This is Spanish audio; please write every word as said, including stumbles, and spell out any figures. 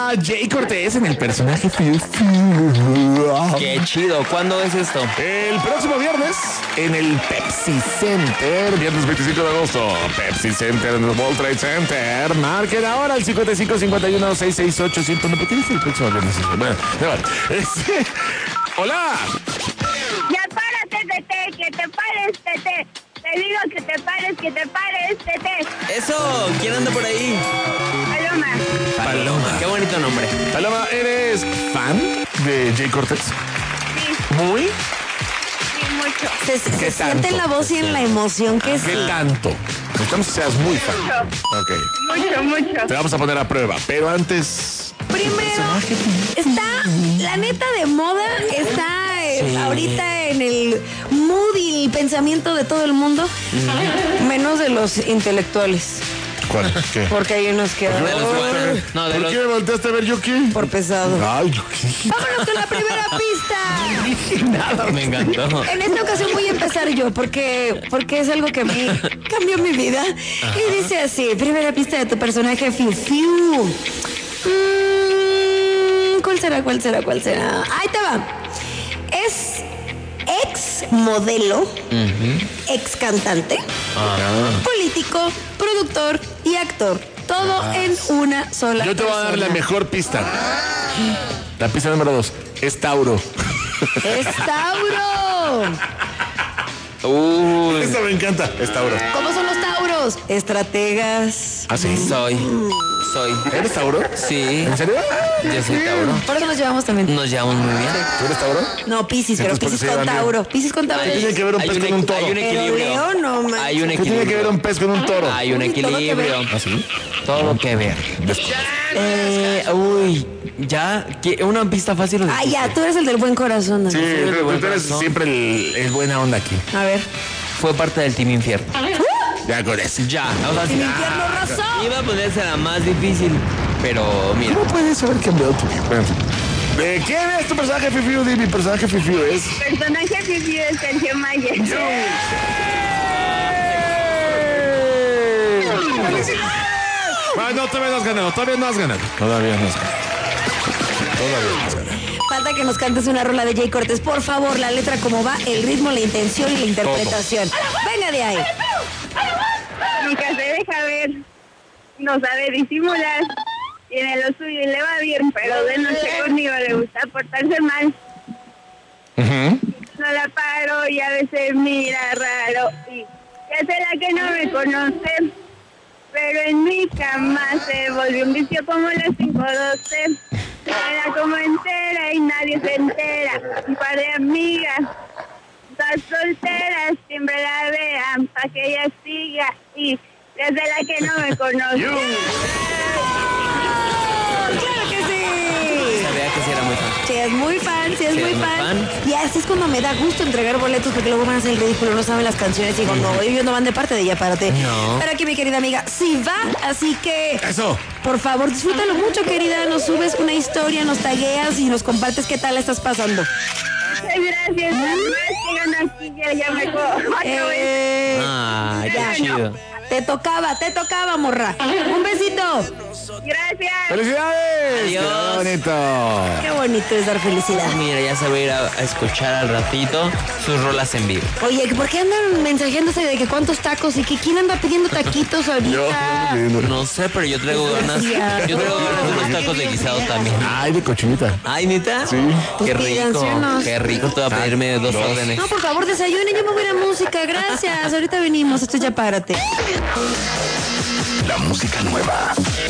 a Jay Cortés en el personaje Fiu Qué chido. ¿Cuándo es esto? El próximo viernes en el Pepsi Center. Viernes veinticinco de agosto. Pepsi Center en el World Trade Center. Marquen ahora al cincuenta y cinco cincuenta y uno sesenta y seis ochocientos. ¿Por qué dice el próximo viernes? Bueno, este, hola. Ya párate, Tete, que te pares, Tete. Te digo que te pares, que te pares, Tete. Eso, ¿quién anda por ahí? Paloma. Paloma. Qué bonito nombre. Paloma, ¿eres fan de Jay Cortés? Sí, Muy. sí, mucho. Se, se ¿Qué siente en tanto? la voz y en la emoción que ¿Qué sí. tanto? Necesitamos que seas muy fan. Mucho. Ok. Mucho, mucho. Te vamos a poner a prueba, pero antes. Primero, está, la neta de moda, está eh, Sí. ahorita en el mood y el pensamiento de todo el mundo, menos de los intelectuales, ¿Cuál? ¿Qué? porque hay unos que... De los ¡ay! No, de ¿Por los... qué me volteaste a ver yo qué? Por pesado. Ay, yo qué. Vámonos con la primera pista. Me encantó. En esta ocasión voy a empezar yo porque, porque es algo que a mí cambió mi vida. Y dice así, primera pista de tu personaje, Fiu Fiu. Mm, ¿Cuál será, cuál será, cuál será? Ahí te va. Es ex modelo, ex cantante, político, productor y actor. Todo en una sola Yo te voy a dar la persona. mejor pista. La pista número dos. Es Tauro. ¡Es Tauro! Uy, Esta me encanta. Es Tauro. ¿Cómo son los Tauros? Estrategas. ¿Ah, sí? soy. Soy. ¿Eres Tauro? Sí. ¿En serio? Yo soy Tauro. Por eso nos llevamos también. Nos llevamos muy bien. ¿Tú eres Tauro? No, Piscis, pero Entonces, ¿por qué Piscis se con llevan bien? Tauro. Piscis con Tauro. ¿Qué tiene que ver un Hay pez un con un equi- toro? hay un Pero equilibrio. Leo, no manches. Hay un ¿Qué tiene que ver equilibrio. un pez con un toro? Hay un Uy, todo que ver. equilibrio. ¿Ah, sí? Todo que ver. Eh, uy, ya. ¿qué? Una pista fácil. o Ah, difícil? ya, tú eres el del buen corazón. Sí, Daniel. tú, tú eres corazón. siempre el, el buena onda aquí. A ver. Fue parte del Team Infierno. Ya con eso. Ya. O sea, El sí. infierno razón. Iba a ponerse la más difícil, pero mira. ¿Cómo puedes haber cambiado tu vida? Bueno, ¿de quién es tu personaje, Fifiu? Di, mi personaje, Fifiu, es... Personaje vivido de Sergio Mayer. Ah, no, todavía no has ganado, todavía no has ganado. Todavía no has ganado. Todavía no has ganado. Falta que nos cantes una rola de Jay Cortés. Por favor, la letra cómo va, el ritmo, la intención y la interpretación. Venga de ahí. Nunca se deja ver. No sabe disimular. Tiene lo suyo y le va bien, pero de noche conmigo le gusta portarse mal. No la paro y a veces mira raro. Y ya será que no me conoce. Pero en mi cama se volvió un vicio como las cinco doce. Era como entera y nadie se entera. Un par de amigas, todas solteras, siempre la vean pa' que ella siga. Y desde la que no me conoce. ¡Claro que sí! Sabía que sí era muy fan. Sí, es muy fan, sí es Sí, muy es muy fan. fan. Y así es cuando me da gusto entregar boletos porque luego van a hacer el ridículo, no saben las canciones y digo, no, ellos no van de parte de ella, párate. No. Pero aquí mi querida amiga, sí va, así que... Eso. Por favor, disfrútalo mucho, querida. Nos subes una historia, nos tagueas y nos compartes qué tal la estás pasando. Muchas gracias. Además, llegan aquí, ya, ya me cojo. Eh, Ay, ya, qué chido. te tocaba, te tocaba, morra. Un besito. Gracias. ¡Felicidades! Adiós. ¡Qué bonito! Qué bonito es dar felicidad. Mira, ya se va a ir a, a escuchar al ratito sus rolas en vivo. Oye, ¿por qué andan mensajeándose de que cuántos tacos y que quién anda pidiendo taquitos Yo, ahorita? No sé, pero yo traigo ganas. Yo traigo ganas de unos tacos de guisado también. Ay, de cochinita. Ay, ¿neta? Sí. Qué Pues rico. pídanse unos. Qué rico. Te voy a pedirme dos dos. órdenes. No, por favor, desayunen, yo me voy a ir a música, gracias. Ahorita venimos, esto ya párate. La música nueva